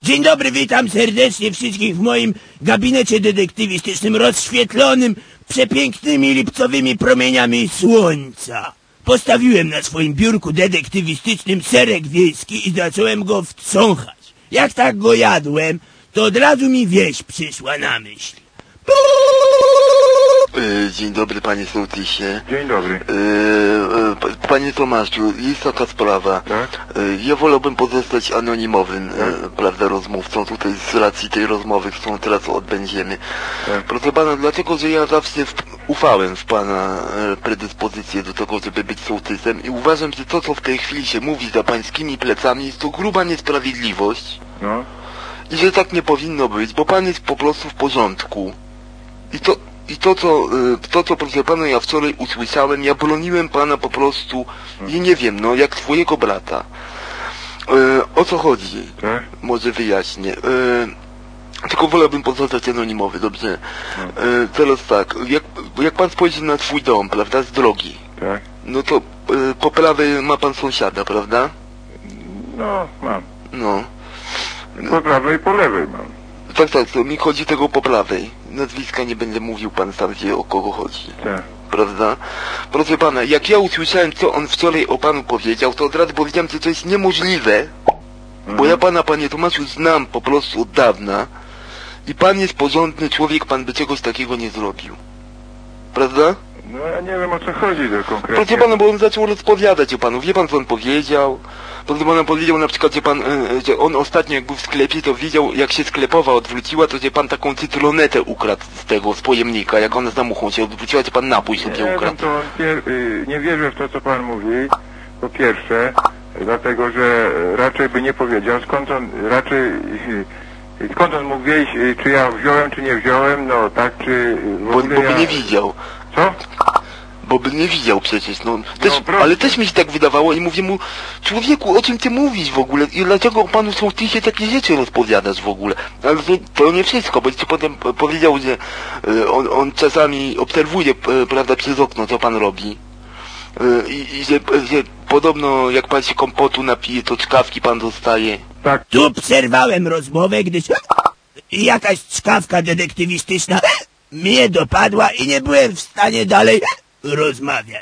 Dzień dobry, witam serdecznie wszystkich w moim gabinecie detektywistycznym rozświetlonym przepięknymi lipcowymi promieniami słońca. Postawiłem na swoim biurku detektywistycznym serek wiejski i zacząłem go wtrząchać. Jak tak go jadłem, to od razu mi wieś przyszła na myśl. Dzień dobry, panie sołtysie. Dzień dobry. Panie Tomaszu, jest taka sprawa. Tak? Ja wolałbym pozostać anonimowym, prawda, rozmówcą tutaj z racji tej rozmowy, którą teraz odbędziemy. Tak. Proszę pana, dlatego, że ja zawsze ufałem w pana predyspozycję do tego, żeby być sołtysem i uważam, że to, co w tej chwili się mówi za pańskimi plecami, jest to gruba niesprawiedliwość No. i że tak nie powinno być, bo pan jest po prostu w porządku. I to, co proszę pana, ja wczoraj usłyszałem, ja broniłem pana po prostu, i nie wiem, no, jak swojego brata. O co chodzi? Tak? Może wyjaśnię. Tylko wolałbym pozostać anonimowy, dobrze? Teraz tak, jak pan spojrzy na swój dom, prawda, z drogi, Tak? no to po prawej ma pan sąsiada, prawda? No, mam. No. Po prawej i po lewej mam. Tak, to mi chodzi tego po prawej. Nazwiska nie będę mówił, pan sam wie, o kogo chodzi. Tak. Prawda? Proszę pana, jak ja usłyszałem, co on wczoraj o panu powiedział, to od razu powiedziałem, że to jest niemożliwe, bo ja pana, panie Tomaszu, znam po prostu od dawna i pan jest porządny człowiek, pan by czegoś takiego nie zrobił. Prawda? No ja nie wiem, o co chodzi to konkretnie. Proszę pana, bo on zaczął rozpowiadać o panu. Wie pan, co on powiedział? Proszę pana, powiedział na przykład, że on ostatnio, jak był w sklepie, to widział, jak się sklepowa odwróciła, to że pan taką cytronetę ukradł z pojemnika, jak ona za muchą się odwróciła, to pan napój sobie Nie ukradł. wiem, to nie wierzę w to, co pan mówi, po pierwsze, dlatego, że raczej by nie powiedział, skąd on mógł wiedzieć, czy ja wziąłem, czy nie wziąłem, no tak, czy w Bo ogóle by nie widział. Co? Bo by nie widział przecież, no. proszę. Ale też mi się tak wydawało i mówię mu, człowieku, o czym ty mówisz w ogóle? I dlaczego panu sołtysie takie rzeczy rozpowiadasz w ogóle? Ale to nie wszystko, bo ci potem powiedział, że on czasami obserwuje, prawda, przez okno, co pan robi. I że podobno jak pan się kompotu napije, to czkawki pan dostaje. Tak. Tu przerwałem rozmowę, gdyż jakaś czkawka detektywistyczna mnie dopadła i nie byłem w stanie dalej rozmawiać.